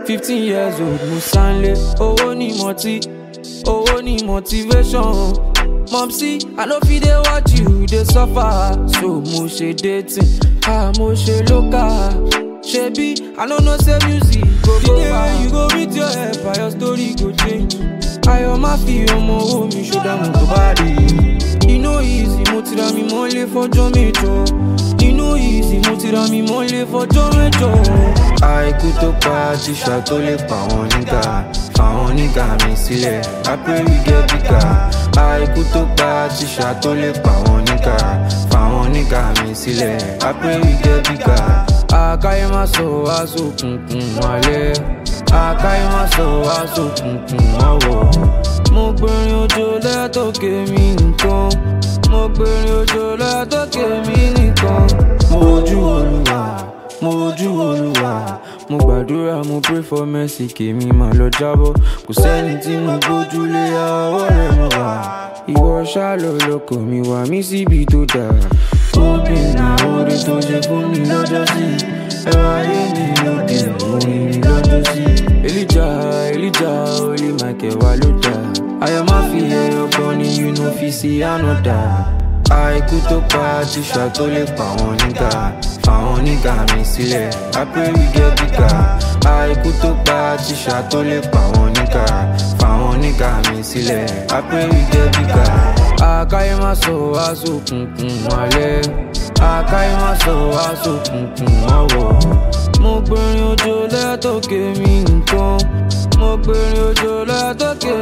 15 years old, Musanle. Owó ni moti, owó ni motivation. Mopsy, I no fit dey watch you dey suffer. So mo ṣe dating, mo ṣe local. Shebi, I no know say music go go far. You go meet your helper, your story go change. Ayo ma fi ọmọ owó mi ṣọ́dá mo tó bá rí. You know easy, mo ti ra mi mọ́lé fọ́jọ́ mẹ́jọ. You know easy, mo ti ra mi mọ́lé fọ́jọ́ mẹ́jọ. Àìkú tó pa tíṣà tó lè pa wọn nígà. Fáwọn nígà mi sílẹ̀, I pray we get bigger. Àìkú tó pa tíṣà tó lè pa wọn nígà. Fáwọn nígà mi sílẹ̀, I pray we get bigger. Àkáyé má sọ wá sókùnkùn alẹ́. Àkáyé má sọ wá sókùnkùn ọwọ́. Mo gbẹ̀rin òjò lẹ́tọ̀kẹ́ mi nìkan. Mo gbẹ̀rin òjò lẹ́tọ̀kẹ́ mi nìkan. Mo wojú Olúwa, mo wojú Olúwa. Mo gbàdúrà, mo pray for mercy kèmi máa lọ jábọ́. Kò sẹ́ni tí mo gbójúlé ọwọ́ rẹ̀ mọ̀ wá. Ìwọ ṣáà lọ lọkọ̀ mi wá mí síbi tó dáa. Obìnrin orí tó ṣe fún mi lọ́jọ́ sí. Ẹ̀rọ ayé mi lóde, orin mi lọ́jọ́ sí. Elijah, Olè Michael wà ló dá. Ayọ̀ má fi ẹyọ kan ní you no fit see another. Àìkú tó pa tíṣà tó lè pa wọn nígà. Fáwọn nígà mi sílẹ̀, I pray we get bigger. Àìkú tó pa tíṣà tó lè pa wọn nígà. Fáwọn nígà mi sílẹ̀, I pray we get bigger. Àkáyé má sọ wá sókùnkùn alẹ́. Àkáyé má sọ wá sókùnkùn ọwọ́. Mo gbẹ̀rin òjò lẹ́tọ̀kẹ́ mi nìkan. Mo gbẹ̀rin òjò lẹ́tọ̀kẹ́